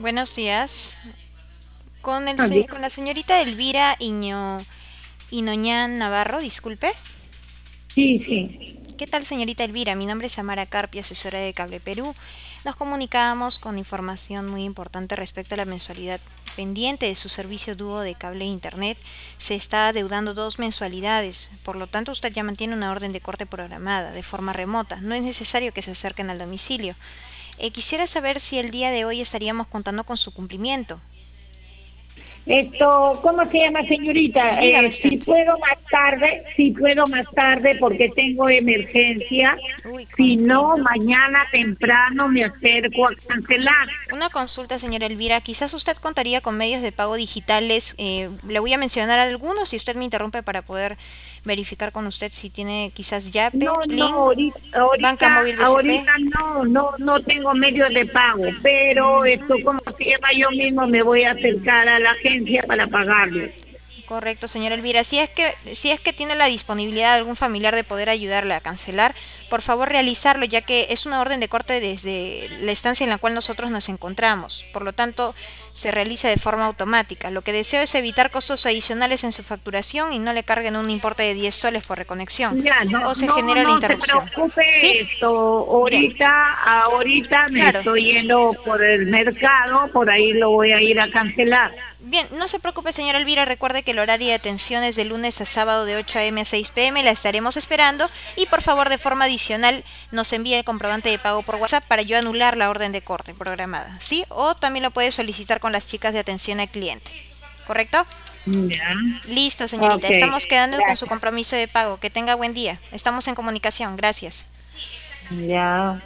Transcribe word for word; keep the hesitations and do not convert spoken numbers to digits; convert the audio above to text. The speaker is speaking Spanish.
Buenos días. Con el Ah, se- bien. con la señorita Elvira Iño, Inoñán Navarro, disculpe. Sí, sí. ¿Qué tal, señorita Elvira? Mi nombre es Amara Carpia, asesora de Cable Perú. Nos comunicamos con información muy importante respecto a la mensualidad pendiente de su servicio dúo de cable e internet. Se está adeudando dos mensualidades, por lo tanto usted ya mantiene una orden de corte programada de forma remota. No es necesario que se acerquen al domicilio. Eh, quisiera saber si el día de hoy estaríamos contando con su cumplimiento. Esto, ¿cómo se llama, señorita? Dígame Eh, usted. si puedo más tarde, si puedo más tarde porque tengo emergencia. Uy, Si no, comprendo. mañana temprano me acerco a cancelar. Una consulta, señora Elvira. Quizás usted contaría con medios de pago digitales. Eh, le voy a mencionar algunos y usted me interrumpe para poder verificar con usted si tiene quizás No, Yape, no, Plin, ahorita, Banca ahorita, Móvil B C P. ahorita no, no, no tengo medios de pago, pero esto, ¿cómo se llama? Yo mismo me voy a acercar a la agencia para pagarlo. Correcto, señora Elvira. Si es que, si es que tiene la disponibilidad de algún familiar de poder ayudarle a cancelar, por favor realizarlo, ya que es una orden de corte desde la estancia en la cual nosotros nos encontramos. Por lo tanto, se realiza de forma automática. Lo que deseo es evitar costos adicionales en su facturación y no le carguen un importe de diez soles por reconexión. Ya, no, O se no, genera la no se interrupción. ¿Sí? preocupe esto. Bien. Ahorita, ahorita me Claro. estoy yendo por el mercado, por ahí lo voy a ir a cancelar. Bien, no se preocupe, señora Elvira. Recuerde que el horario de atención es de lunes a sábado de ocho a m a seis p m. La estaremos esperando. Y por favor, de forma adicional, nos envíe el comprobante de pago por WhatsApp para yo anular la orden de corte programada. ¿Sí? O también lo puede solicitar con las chicas de atención al cliente. ¿Correcto? Ya, Listo, señorita. ok, Estamos quedando con su gracias. compromiso de pago. Que tenga buen día. Estamos en comunicación. Gracias. Ya.